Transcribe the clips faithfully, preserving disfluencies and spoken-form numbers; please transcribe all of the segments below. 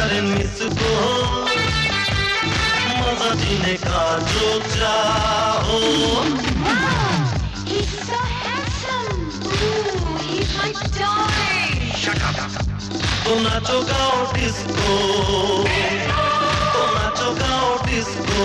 करे मिसको, मजा जीने का जो चाहो। He's so handsome, ooh, he's my darling. Shut up. तो नाचो गाओ डिस्को, तो नाचो गाओ डिस्को।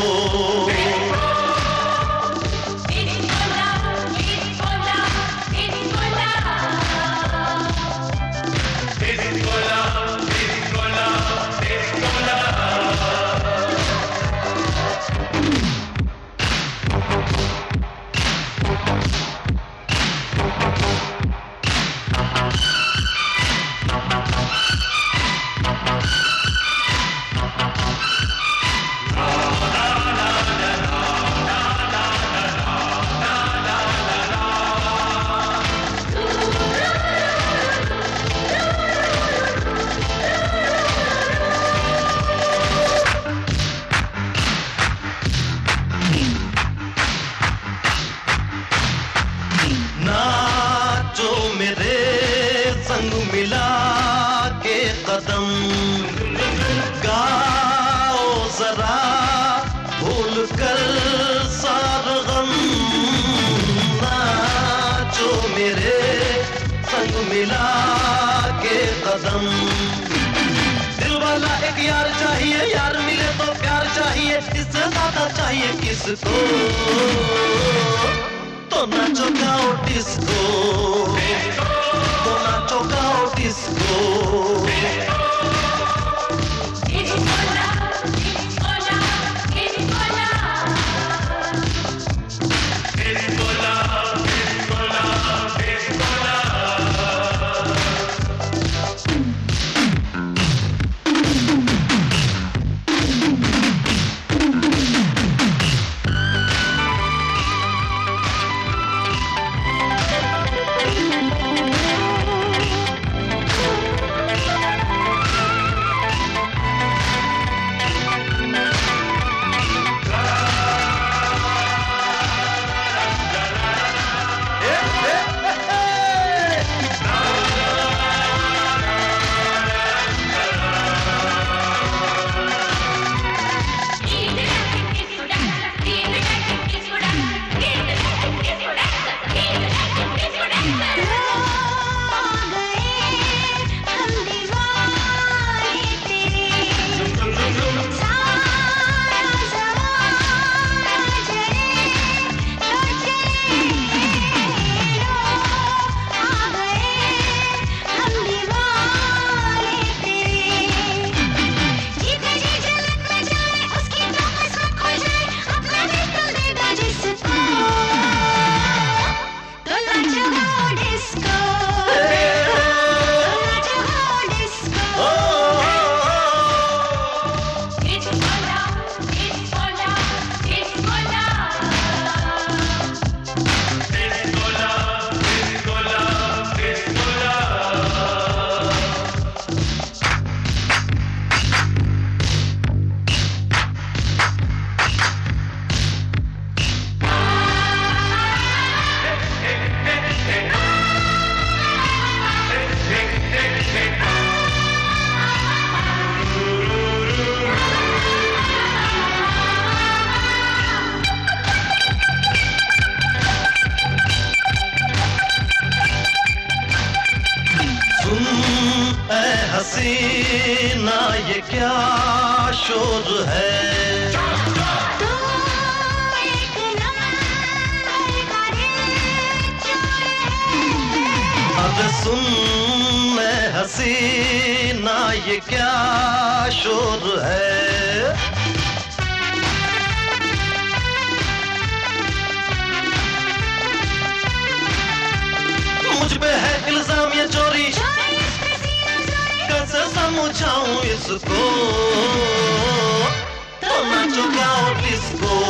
नाचो मेरे संग मिला के कदम, गाओ जरा भूल कर सारा गम। नाचो मेरे संग मिला के कदम। दिल वाला एक यार चाहिए, यार मिले तो प्यार चाहिए, इससे ज्यादा चाहिए किसको। तो नाचो गाओ डिस्को, तो नाचो गाओ डिस्को। हसीना ये क्या शोर है, अब सुन मैं हसीना ये क्या शोर है। मुझ पे है इल्जाम ये चोरी, कैसे समझाऊं इसको। तो नाचो गाओ डिस्को,